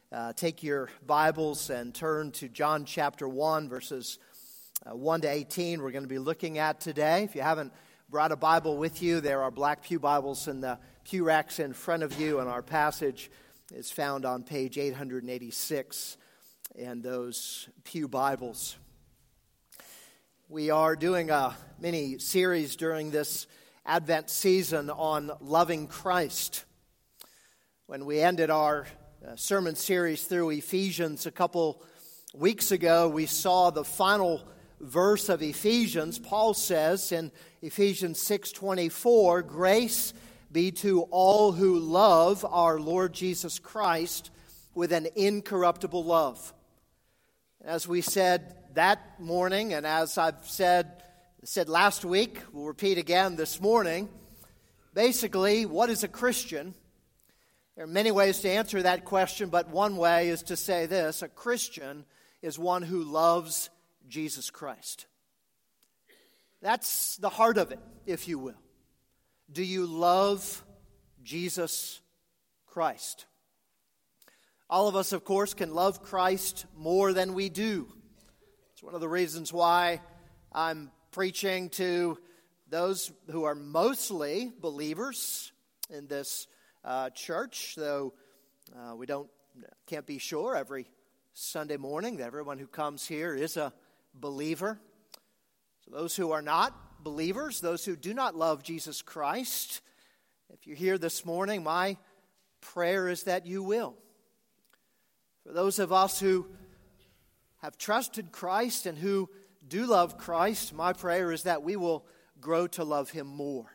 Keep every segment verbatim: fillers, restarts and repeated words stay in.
Uh, take your Bibles and turn to John chapter one, verses uh, one to eighteen. We're going to be looking at today. If you haven't brought a Bible with you, there are black pew Bibles in the pew racks in front of you, and our passage is found on page eight eighty-six in those pew Bibles. We are doing a mini series during this Advent season on loving Christ. When we ended our Uh, sermon series through Ephesians a couple weeks ago, we saw the final verse of Ephesians. Paul says in Ephesians six twenty-four, "Grace be to all who love our Lord Jesus Christ with an incorruptible love." As we said that morning, and as I've said said last week, we'll repeat again this morning, basically, what is a Christian? There are many ways to answer that question, but one way is to say this: a Christian is one who loves Jesus Christ. That's the heart of it, if you will. Do you love Jesus Christ? All of us, of course, can love Christ more than we do. It's one of the reasons why I'm preaching to those who are mostly believers in this Uh, church, though uh, we don't can't be sure every Sunday morning that everyone who comes here is a believer. So those who are not believers, those who do not love Jesus Christ, if you're here this morning, my prayer is that you will. For those of us who have trusted Christ and who do love Christ, my prayer is that we will grow to love Him more.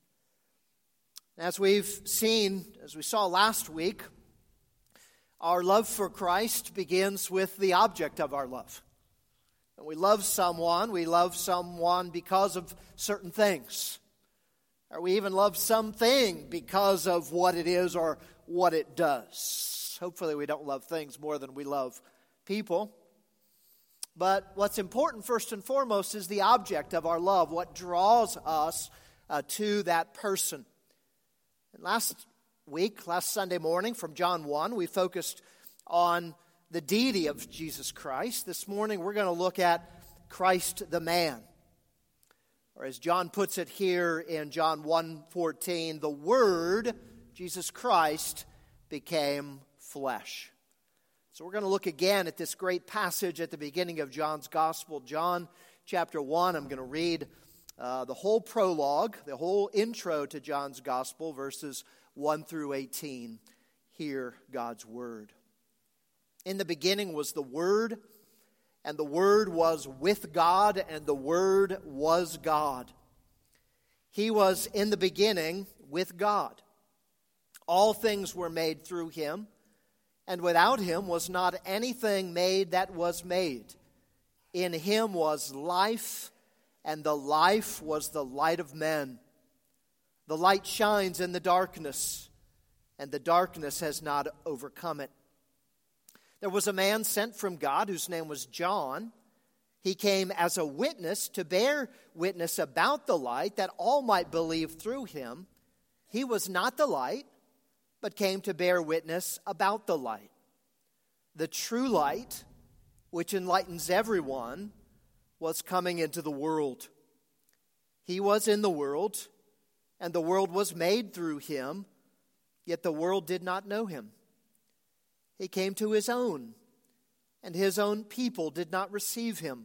As we've seen, as we saw last week, our love for Christ begins with the object of our love. When we love someone, we love someone because of certain things. Or we even love something because of what it is or what it does. Hopefully we don't love things more than we love people. But what's important first and foremost is the object of our love, what draws us uh, to that person. And last week, last Sunday morning from John one, we focused on the deity of Jesus Christ. This morning we're going to look at Christ the man. Or as John puts it here in John one fourteen, the Word, Jesus Christ, became flesh. So we're going to look again at this great passage at the beginning of John's Gospel. John chapter one, I'm going to read Uh, the whole prologue, the whole intro to John's Gospel, verses one through eighteen. Hear God's Word. "In the beginning was the Word, and the Word was with God, and the Word was God. He was in the beginning with God. All things were made through Him, and without Him was not anything made that was made. In Him was life, and the life was the light of men. The light shines in the darkness, and the darkness has not overcome it. There was a man sent from God whose name was John. He came as a witness to bear witness about the light, that all might believe through him. He was not the light, but came to bear witness about the light. The true light, which enlightens everyone, was coming into the world. He was in the world, and the world was made through him, yet the world did not know him. He came to his own, and his own people did not receive him.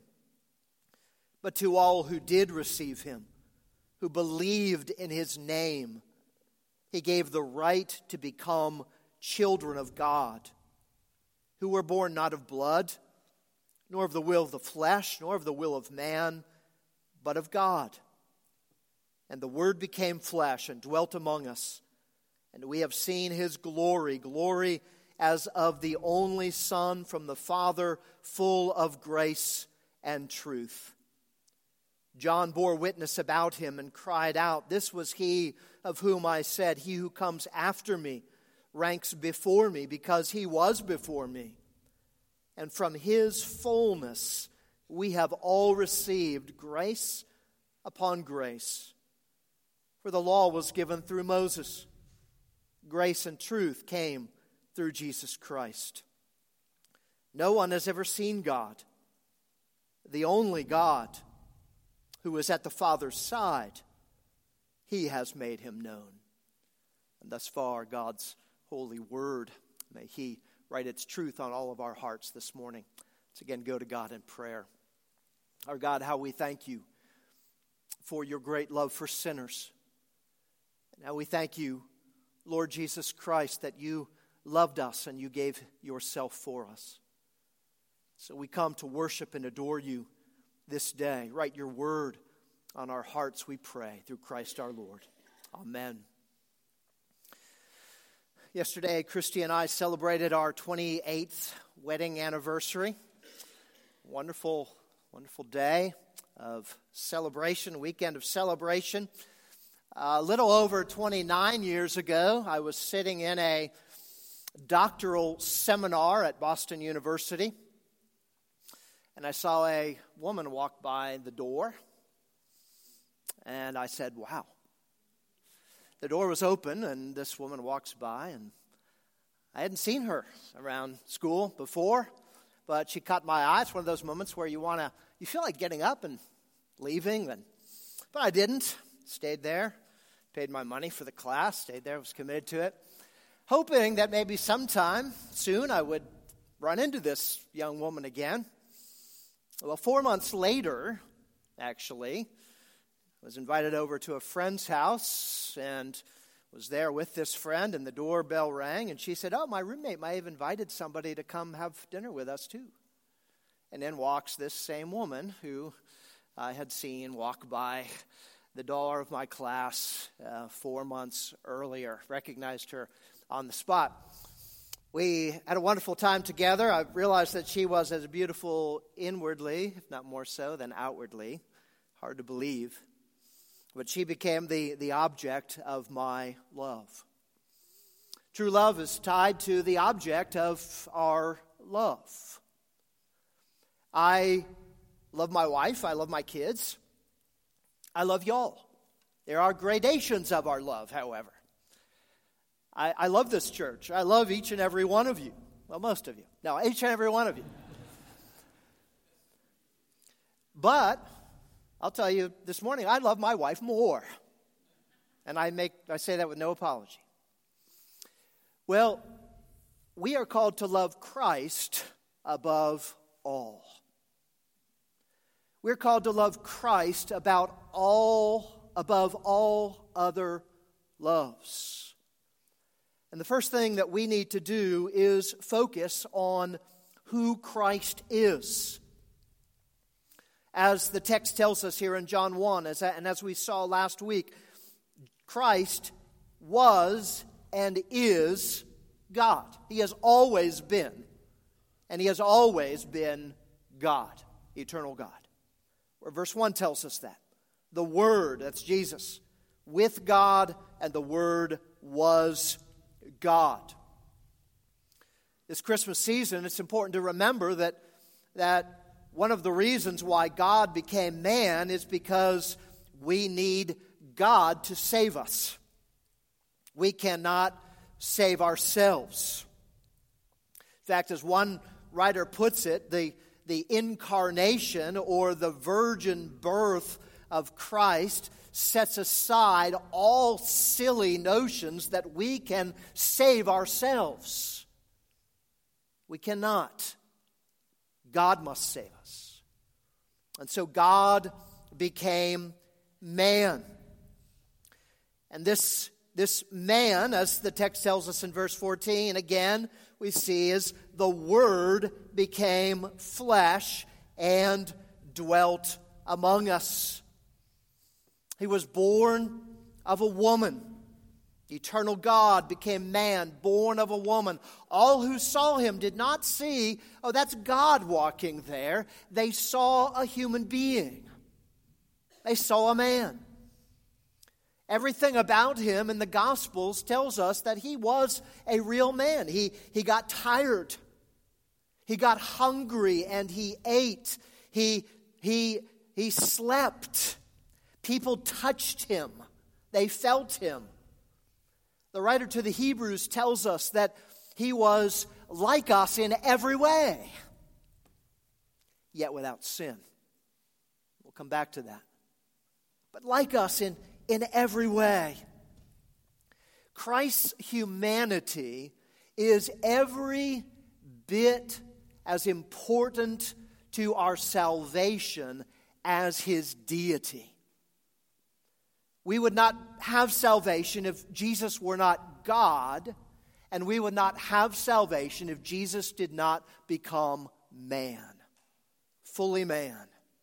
But to all who did receive him, who believed in his name, he gave the right to become children of God, who were born not of blood, nor of the will of the flesh, nor of the will of man, but of God. And the Word became flesh and dwelt among us, and we have seen His glory, glory as of the only Son from the Father, full of grace and truth. John bore witness about Him and cried out, 'This was He of whom I said, He who comes after me ranks before me, because He was before me. And from His fullness we have all received grace upon grace. For the law was given through Moses. Grace and truth came through Jesus Christ. No one has ever seen God. The only God who is at the Father's side, he has made him known. And thus far, God's holy word, may he write its truth on all of our hearts this morning. Let's again go to God in prayer. Our God, how we thank you for your great love for sinners. And how we thank you, Lord Jesus Christ, that you loved us and you gave yourself for us. So we come to worship and adore you this day. Write your word on our hearts, we pray, through Christ our Lord. Amen. Yesterday, Christy and I celebrated our twenty-eighth wedding anniversary. Wonderful, wonderful day of celebration, weekend of celebration. A little over twenty-nine years ago, I was sitting in a doctoral seminar at Boston University, and I saw a woman walk by the door, and I said, wow. The door was open, and this woman walks by, and I hadn't seen her around school before, but she caught my eye. It's one of those moments where you want to, you feel like getting up and leaving, and, but I didn't. Stayed there, paid my money for the class, stayed there, was committed to it, hoping that maybe sometime soon I would run into this young woman again. Well, four months later, actually, I was invited over to a friend's house and was there with this friend, and the doorbell rang, and she said, oh, my roommate might have invited somebody to come have dinner with us too. And then walks this same woman who I had seen walk by the door of my class uh, four months earlier. Recognized her on the spot. We had a wonderful time together. I realized that she was as beautiful inwardly, if not more so, than outwardly. Hard to believe. But she became the, the object of my love. True love is tied to the object of our love. I love my wife. I love my kids. I love y'all. There are gradations of our love, however. I, I love this church. I love each and every one of you. Well, most of you. No, each and every one of you. But I'll tell you this morning, I love my wife more. And I make I say that with no apology. Well, we are called to love Christ above all. We're called to love Christ about all, above all other loves. And the first thing that we need to do is focus on who Christ is. As the text tells us here in John one, as, and as we saw last week, Christ was and is God. He has always been, and He has always been God, eternal God. Where verse one tells us that. The Word, that's Jesus, with God, and the Word was God. This Christmas season, it's important to remember that, that one of the reasons why God became man is because we need God to save us. We cannot save ourselves. In fact, as one writer puts it, the, the incarnation or the virgin birth of Christ sets aside all silly notions that we can save ourselves. We cannot. God must save us. And so God became man. And this, this man, as the text tells us in verse fourteen, again, we see is the Word became flesh and dwelt among us. He was born of a woman. The eternal God became man, born of a woman. All who saw him did not see, oh, that's God walking there. They saw a human being. They saw a man. Everything about him in the Gospels tells us that he was a real man. He, he got tired. He got hungry and he ate. He, he, he slept. People touched him. They felt him. The writer to the Hebrews tells us that he was like us in every way. yet without sin. We'll come back to that. But like us in, in every way, Christ's humanity is every bit as important to our salvation as his deity. We would not have salvation if Jesus were not God, and we would not have salvation if Jesus did not become man, fully man.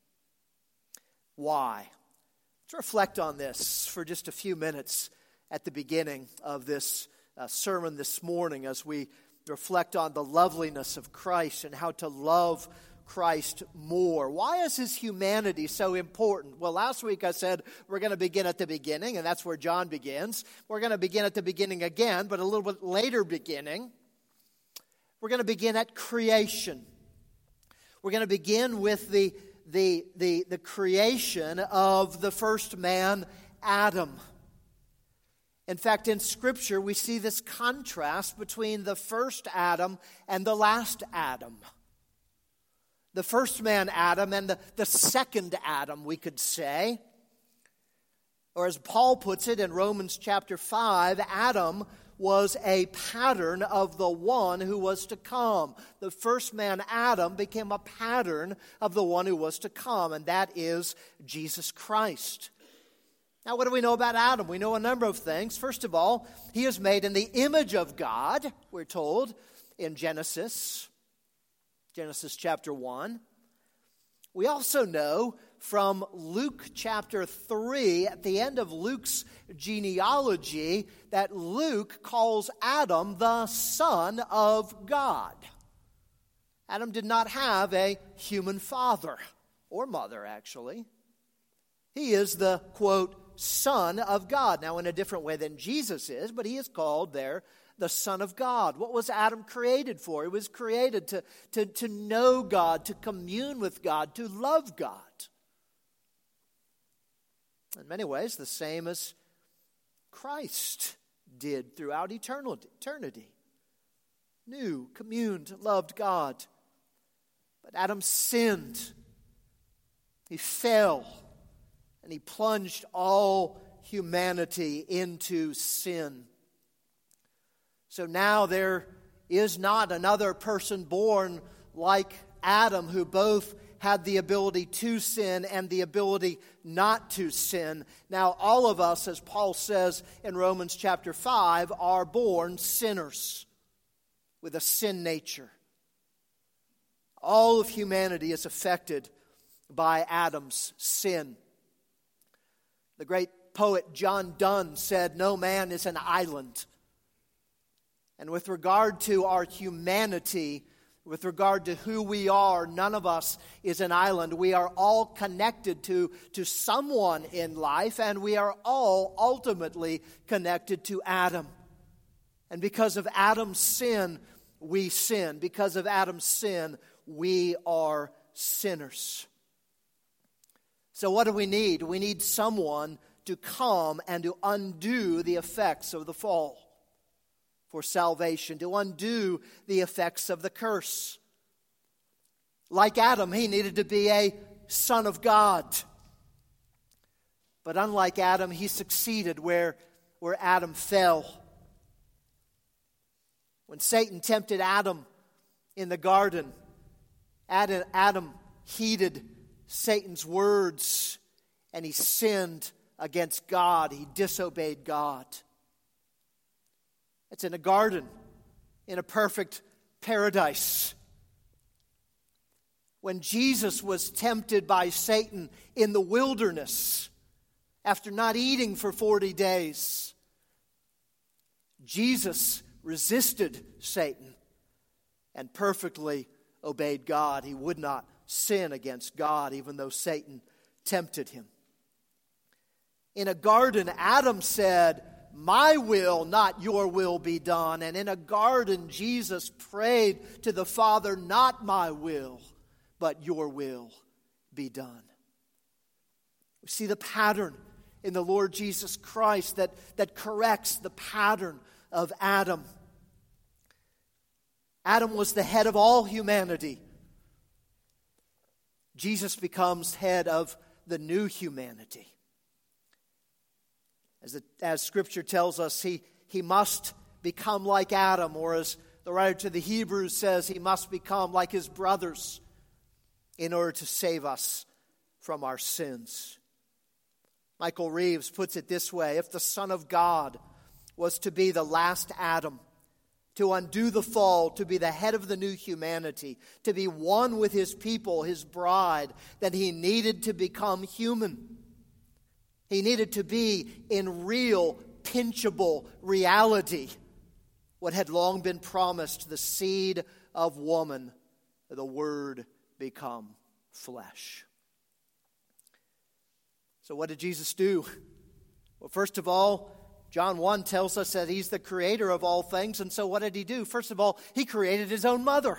Why? Let's reflect on this for just a few minutes at the beginning of this uh, sermon this morning as we reflect on the loveliness of Christ and how to love Christ more. Why is his humanity so important? Well, last week I said we're going to begin at the beginning, and that's where John begins. We're going to begin at the beginning again, but a little bit later beginning. We're going to begin at creation. We're going to begin with the, the, the, the creation of the first man, Adam. In fact, in Scripture, we see this contrast between the first Adam and the last Adam. The first man, Adam, and the, the second Adam, we could say. Or as Paul puts it in Romans chapter five, Adam was a pattern of the one who was to come. The first man, Adam, became a pattern of the one who was to come, and that is Jesus Christ. Now, what do we know about Adam? We know a number of things. First of all, he is made in the image of God, we're told in Genesis. Genesis chapter one. We also know from Luke chapter three, at the end of Luke's genealogy, that Luke calls Adam the Son of God. Adam did not have a human father or mother, actually. He is the, quote, Son of God. Now, in a different way than Jesus is, but he is called there the Son of God. What was Adam created for? He was created to, to, to know God, to commune with God, to love God. In many ways, the same as Christ did throughout eternity. Knew, communed, loved God. But Adam sinned. He fell. And he plunged all humanity into sin. So now there is not another person born like Adam who both had the ability to sin and the ability not to sin. Now all of us, as Paul says in Romans chapter five, are born sinners with a sin nature. All of humanity is affected by Adam's sin. The great poet John Donne said, "No man is an island." And with regard to our humanity, with regard to who we are, none of us is an island. We are all connected to, to someone in life, and we are all ultimately connected to Adam. And because of Adam's sin, we sin. Because of Adam's sin, we are sinners. So what do we need? We need someone to come and to undo the effects of the fall for salvation, to undo the effects of the curse. Like Adam, he needed to be a son of God. But unlike Adam, he succeeded where, where Adam fell. When Satan tempted Adam in the garden, Adam, Adam heeded Satan's words, and he sinned against God. He disobeyed God. It's in a garden, in a perfect paradise. When Jesus was tempted by Satan in the wilderness, after not eating for forty days, Jesus resisted Satan and perfectly obeyed God. He would not sin against God, even though Satan tempted him. In a garden, Adam said, "My will, not your will, be done." And in a garden, Jesus prayed to the Father, "Not my will, but your will be done." We see the pattern in the Lord Jesus Christ that, that corrects the pattern of Adam. Adam was the head of all humanity. Jesus becomes head of the new humanity. As, the, as Scripture tells us, he, he must become like Adam, or as the writer to the Hebrews says, he must become like his brothers in order to save us from our sins. Michael Reeves puts it this way: if the Son of God was to be the last Adam, to undo the fall, to be the head of the new humanity, to be one with his people, his bride, then he needed to become human. He needed to be in real, pinchable reality what had long been promised: the seed of woman, the Word become flesh. So what did Jesus do? Well, first of all, John one tells us that he's the creator of all things. And so what did he do? First of all, he created his own mother.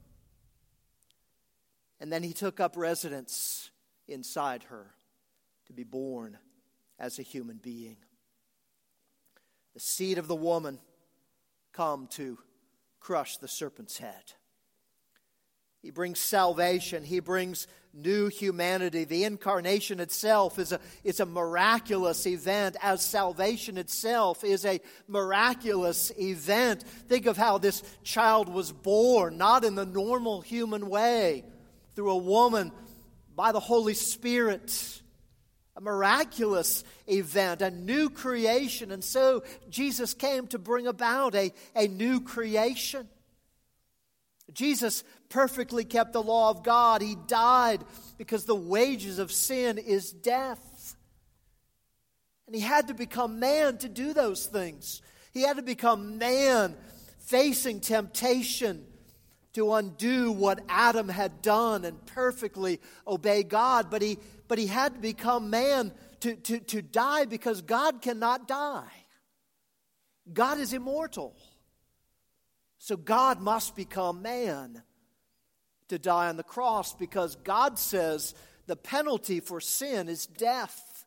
And then he took up residence inside her to be born as a human being. The seed of the woman come to crush the serpent's head. He brings salvation. He brings new humanity. The incarnation itself is a, it's a miraculous event, as salvation itself is a miraculous event. Think of how this child was born, not in the normal human way, through a woman by the Holy Spirit. A miraculous event, a new creation. And so Jesus came to bring about a, a new creation. Jesus perfectly kept the law of God. He died because the wages of sin is death. And he had to become man to do those things. He had to become man facing temptation to undo what Adam had done and perfectly obey God. But he, but he had to become man to, to, to die because God cannot die. God is immortal. So God must become man to die on the cross, because God says the penalty for sin is death.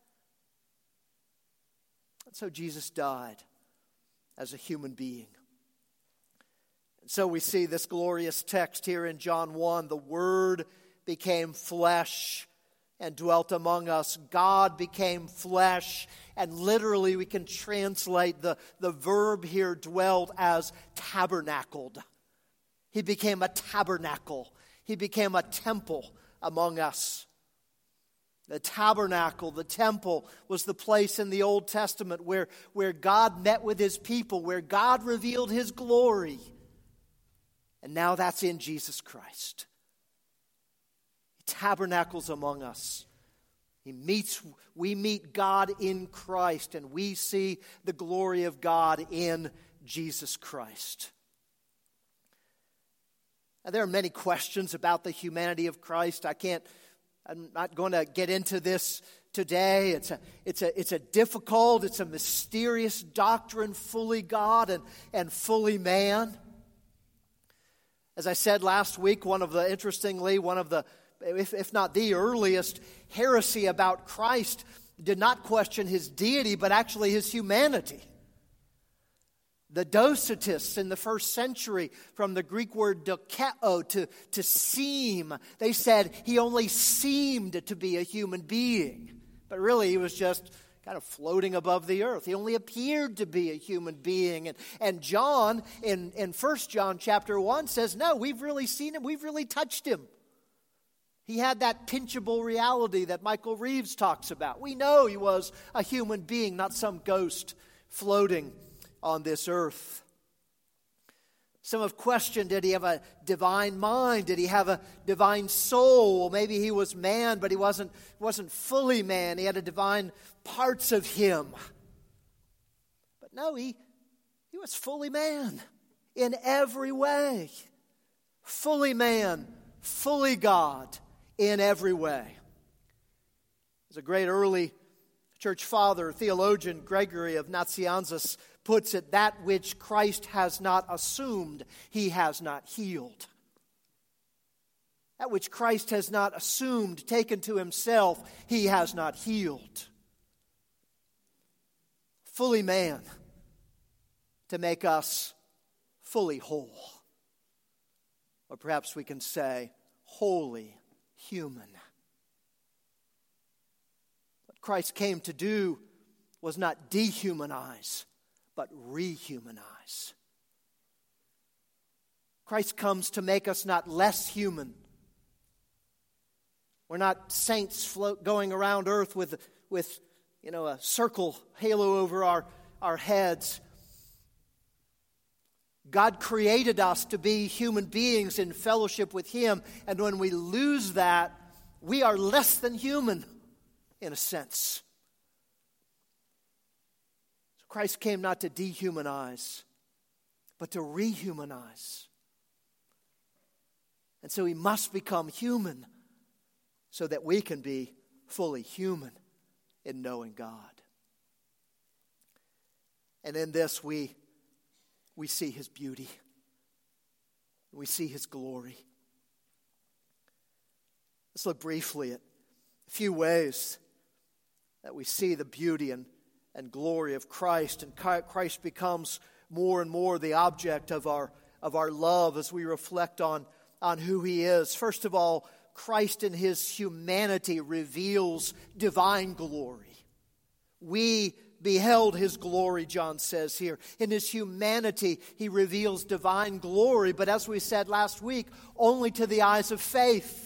And so Jesus died as a human being. And so we see this glorious text here in John one. The Word became flesh and dwelt among us. God became flesh. And literally we can translate the, the verb here, dwelt, as tabernacled. He became a tabernacle. He became a temple among us. The tabernacle, the temple, was the place in the Old Testament where, where God met with his people, where God revealed his glory. And now that's in Jesus Christ. He tabernacles among us. He meets, we meet God in Christ, and we see the glory of God in Jesus Christ. Now, there are many questions about the humanity of Christ. I can't, I'm not going to get into this today. It's a, it's a, it's a difficult, it's a mysterious doctrine, fully God and, and fully man. As I said last week, one of the, interestingly, one of the If, if not the earliest heresy about Christ did not question his deity, but actually his humanity. The Docetists in the first century, from the Greek word dokeo, to, to seem, they said he only seemed to be a human being. But really he was just kind of floating above the earth. He only appeared to be a human being. And, and John, in, in First John chapter one, says, no, we've really seen him, we've really touched him. He had that pinchable reality that Michael Reeves talks about. We know he was a human being, not some ghost floating on this earth. Some have questioned, did he have a divine mind? Did he have a divine soul? Well, maybe he was man, but he wasn't, wasn't fully man. He had a divine parts of him. But no, he, he was fully man in every way. Fully man, fully God in every way. As a great early church father, theologian Gregory of Nazianzus puts it, that which Christ has not assumed, he has not healed. That which Christ has not assumed, taken to himself, he has not healed. Fully man to make us fully whole. Or perhaps we can say, wholly human. What Christ came to do was not dehumanize, but rehumanize. Christ comes to make us not less human. We're not saints float, going around earth with, with you know, a circle halo over our, our heads. God created us to be human beings in fellowship with Him. And when we lose that, we are less than human, in a sense. So Christ came not to dehumanize, but to rehumanize. And so He must become human so that we can be fully human in knowing God. And in this we We see His beauty. We see His glory. Let's look briefly at a few ways that we see the beauty and, and glory of Christ. And Christ becomes more and more the object of our, of our love as we reflect on, on who He is. First of all, Christ in His humanity reveals divine glory. We beheld His glory, John says here. In His humanity, He reveals divine glory, but as we said last week, only to the eyes of faith.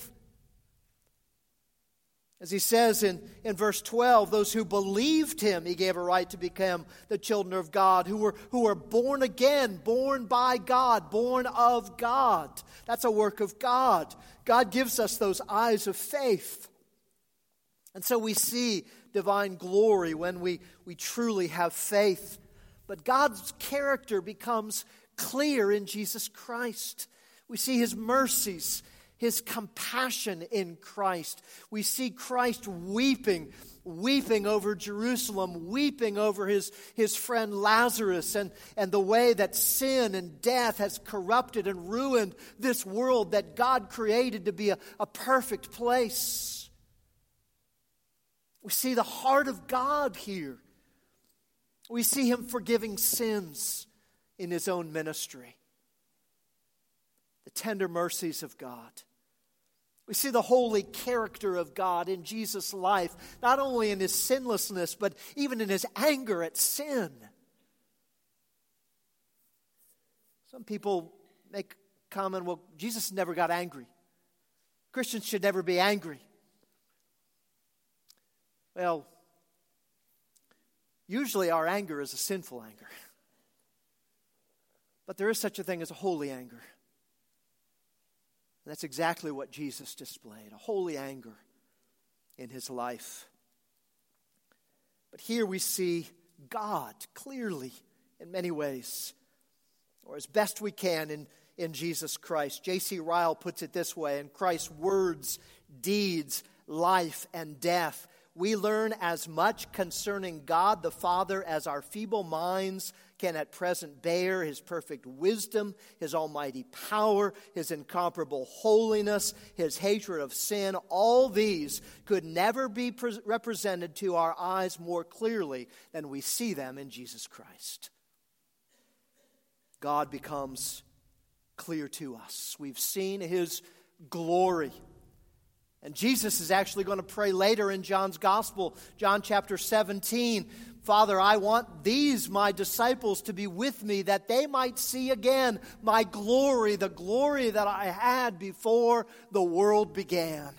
As He says in, in verse twelve, those who believed Him, He gave a right to become the children of God, who were, who were born again, born by God, born of God. That's a work of God. God gives us those eyes of faith. And so we see divine glory when we, we truly have faith. But God's character becomes clear in Jesus Christ. We see His mercies, His compassion in Christ. We see Christ weeping, weeping over Jerusalem, weeping over his, his friend Lazarus, and, and the way that sin and death has corrupted and ruined this world that God created to be a, a perfect place. We see the heart of God here. We see Him forgiving sins in His own ministry. The tender mercies of God. We see the holy character of God in Jesus' life, not only in His sinlessness, but even in His anger at sin. Some people make a comment, well, Jesus never got angry. Christians should never be angry. Well, usually our anger is a sinful anger. But there is such a thing as a holy anger. And that's exactly what Jesus displayed, a holy anger in His life. But here we see God clearly in many ways, or as best we can in, in Jesus Christ. J C Ryle puts it this way: in Christ's words, deeds, life, and death, we learn as much concerning God the Father as our feeble minds can at present bear. His perfect wisdom, His almighty power, His incomparable holiness, His hatred of sin, all these could never be pre- represented to our eyes more clearly than we see them in Jesus Christ. God becomes clear to us. We've seen His glory. And Jesus is actually going to pray later in John's Gospel, John chapter seventeen, Father, I want these, my disciples, to be with me, that they might see again my glory, the glory that I had before the world began.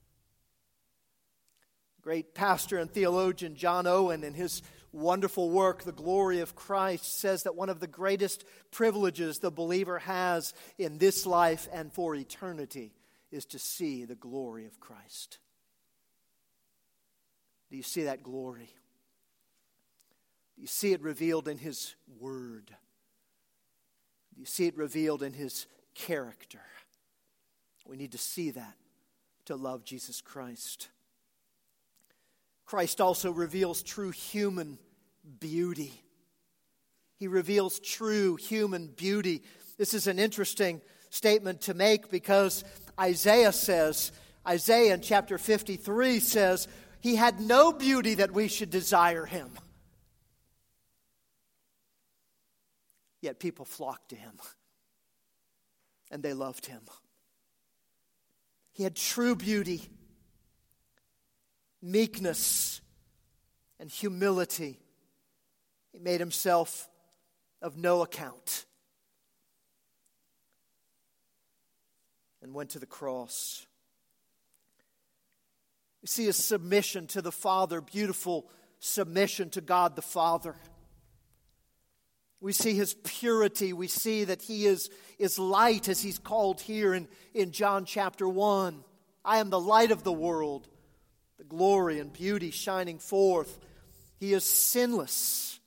Great pastor and theologian John Owen, in his wonderful work, The Glory of Christ, says that one of the greatest privileges the believer has in this life and for eternity is to see the glory of Christ. Do you see that glory? Do you see it revealed in His Word? Do you see it revealed in His character? We need to see that to love Jesus Christ. Christ also reveals true human beauty. He reveals true human beauty. This is an interesting statement to make because Isaiah says, Isaiah in chapter fifty-three says, He had no beauty that we should desire Him. Yet people flocked to Him, and they loved Him. He had true beauty, meekness, and humility. He made himself of no account and went to the cross. We see his submission to the Father, beautiful submission to God the Father. We see his purity. We see that he is, is light, as he's called here in, in John chapter one. I am the light of the world, the glory and beauty shining forth. He is sinless.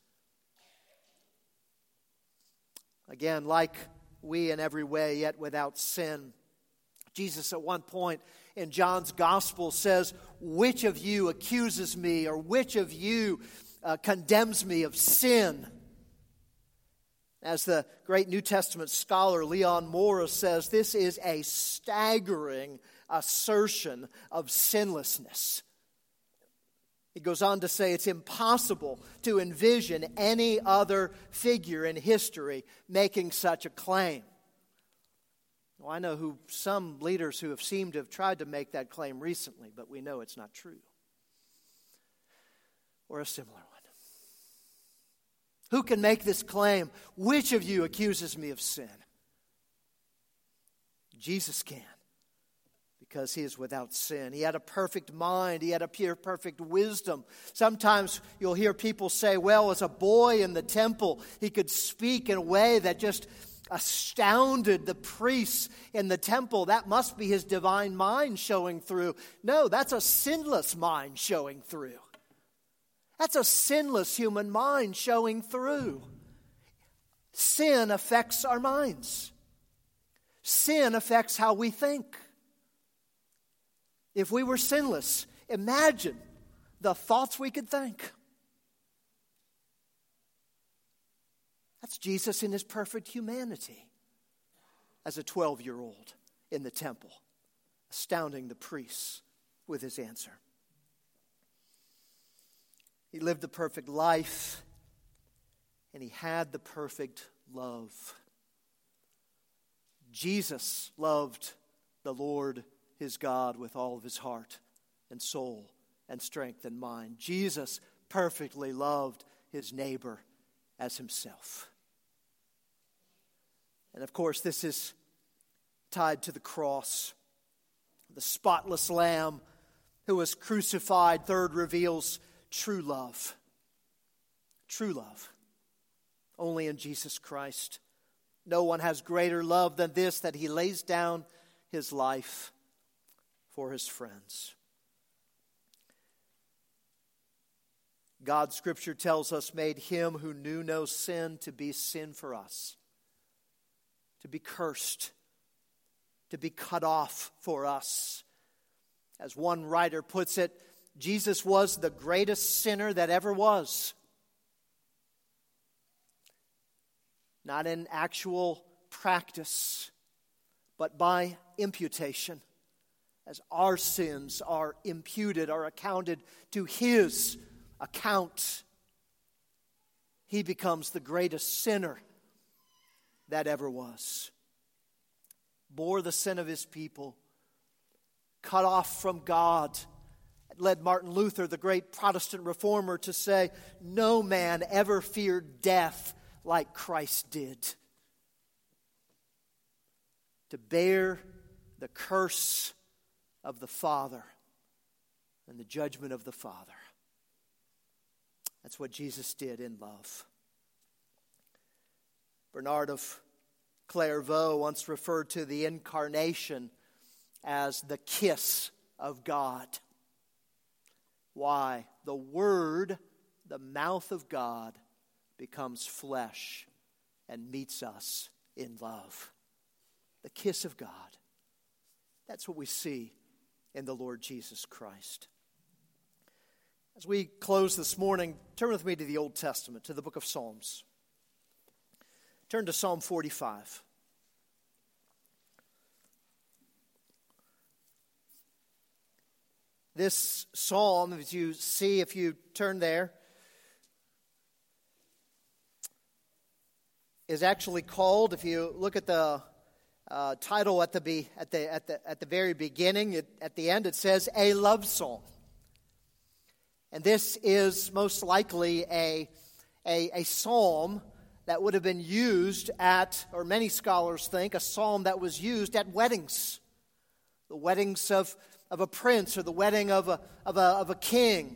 Again, like we in every way, yet without sin. Jesus at one point in John's gospel says, "Which of you accuses me, or which of you uh, condemns me of sin?" As the great New Testament scholar Leon Morris says, this is a staggering assertion of sinlessness. He goes on to say it's impossible to envision any other figure in history making such a claim. Well, I know who some leaders who have seemed to have tried to make that claim recently, but we know it's not true. Or a similar one. Who can make this claim? Which of you accuses me of sin? Jesus can, because he is without sin. He had a perfect mind. He had a pure, perfect wisdom. Sometimes you'll hear people say, well, as a boy in the temple, he could speak in a way that just astounded the priests in the temple. That must be his divine mind showing through. No, that's a sinless mind showing through. That's a sinless human mind showing through. Sin affects our minds. Sin affects how we think. If we were sinless, imagine the thoughts we could think. That's Jesus in his perfect humanity as a twelve-year-old in the temple, astounding the priests with his answer. He lived the perfect life, and he had the perfect love. Jesus loved the Lord his God with all of his heart and soul and strength and mind. Jesus perfectly loved his neighbor as himself. And of course, this is tied to the cross. The spotless Lamb who was crucified, third, reveals true love. True love. Only in Jesus Christ. No one has greater love than this, that he lays down his life for his friends. God's scripture tells us, made him who knew no sin to be sin for us. To be cursed. To be cut off for us. As one writer puts it, Jesus was the greatest sinner that ever was. Not in actual practice, but by imputation. As our sins are imputed, are accounted to his account, he becomes the greatest sinner that ever was. Bore the sin of his people, cut off from God. It led Martin Luther, the great Protestant reformer, to say, no man ever feared death like Christ did. To bear the curse of the Father and the judgment of the Father. That's what Jesus did in love. Bernard of Clairvaux once referred to the incarnation as the kiss of God. Why? The Word, the mouth of God, becomes flesh and meets us in love. The kiss of God. That's what we see in the Lord Jesus Christ. As we close this morning, turn with me to the Old Testament, to the book of Psalms. Turn to Psalm forty-five. This psalm, as you see, if you turn there, is actually called, if you look at the uh, title at the, be, at, the, at, the, at the very beginning. It, at the end it says, A Love Song. And this is most likely a, a, a psalm that would have been used at, or many scholars think, a psalm that was used at weddings. The weddings of, of a prince or the wedding of a, of, a, of a king.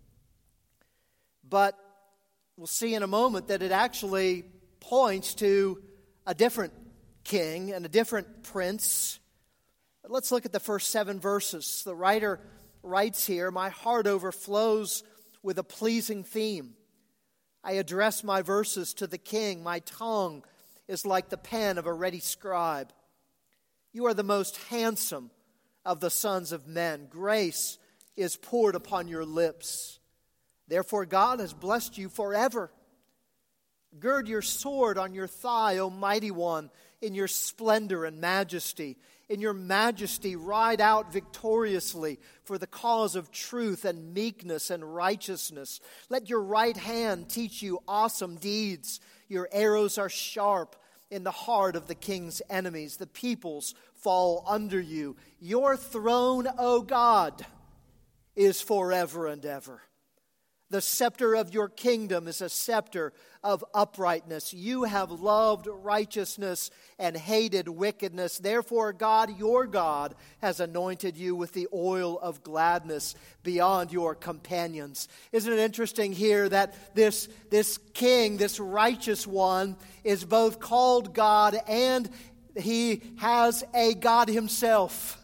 But we'll see in a moment that it actually points to a different king and a different prince. But let's look at the first seven verses. The writer writes here, "My heart overflows with a pleasing theme. I address my verses to the king. My tongue is like the pen of a ready scribe. You are the most handsome of the sons of men. Grace is poured upon your lips. Therefore God has blessed you forever. Gird your sword on your thigh, O mighty one, in your splendor and majesty. In your majesty ride out victoriously for the cause of truth and meekness and righteousness. Let your right hand teach you awesome deeds. Your arrows are sharp in the heart of the king's enemies. The peoples fall under you. Your throne, O God, is forever and ever. The scepter of your kingdom is a scepter of uprightness. You have loved righteousness and hated wickedness. Therefore, God, your God, has anointed you with the oil of gladness beyond your companions." Isn't it interesting here that this, this king, this righteous one, is both called God and he has a God himself.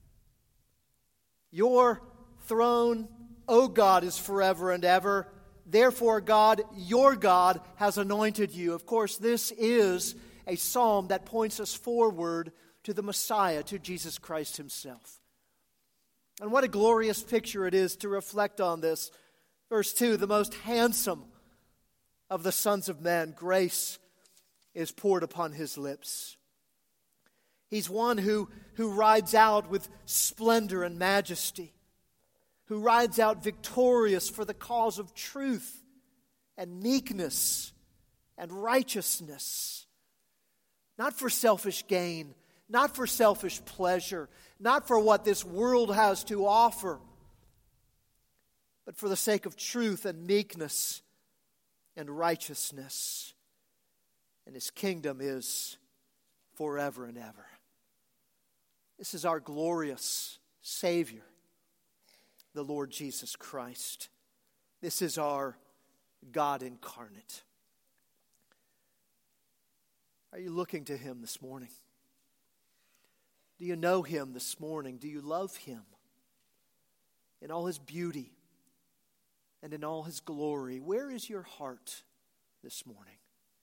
Your throne, O God, is forever and ever. Therefore, God, your God, has anointed you. Of course, this is a psalm that points us forward to the Messiah, to Jesus Christ himself. And what a glorious picture it is to reflect on this. Verse two, "The most handsome of the sons of men, grace is poured upon his lips." He's one who, who rides out with splendor and majesty, who rides out victorious for the cause of truth and meekness and righteousness. Not for selfish gain, not for selfish pleasure, not for what this world has to offer, but for the sake of truth and meekness and righteousness. And his kingdom is forever and ever. This is our glorious Savior, the Lord Jesus Christ. This is our God incarnate. Are you looking to him this morning? Do you know him this morning? Do you love him in all his beauty and in all his glory? Where is your heart this morning?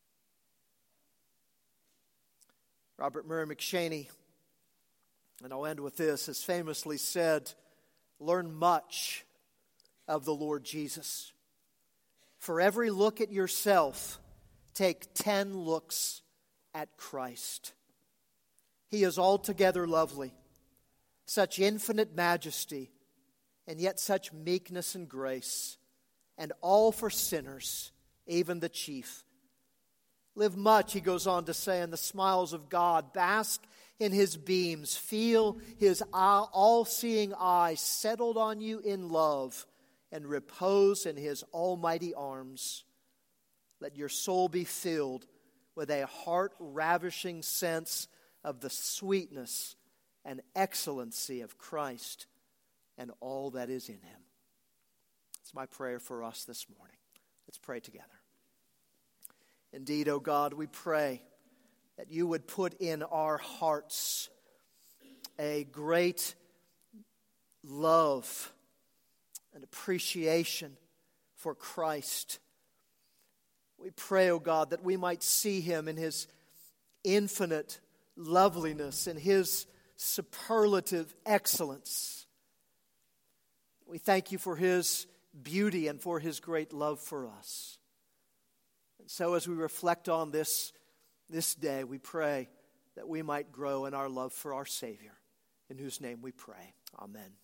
Robert Murray McCheyne, and I'll end with this, has famously said, "Learn much of the Lord Jesus. For every look at yourself, take ten looks at Christ. He is altogether lovely, such infinite majesty, and yet such meekness and grace, and all for sinners, even the chief. Live much," he goes on to say, "in the smiles of God. Bask in his beams. Feel his all-seeing eye settled on you in love, and repose in his almighty arms. Let your soul be filled with a heart-ravishing sense of the sweetness and excellency of Christ and all that is in him." It's my prayer for us this morning. Let's pray together. Indeed, O God, we pray that you would put in our hearts a great love and appreciation for Christ. We pray, O God, that we might see him in his infinite loveliness, in his superlative excellence. We thank you for his beauty and for his great love for us. And so as we reflect on this, this day, we pray that we might grow in our love for our Savior, in whose name we pray. Amen.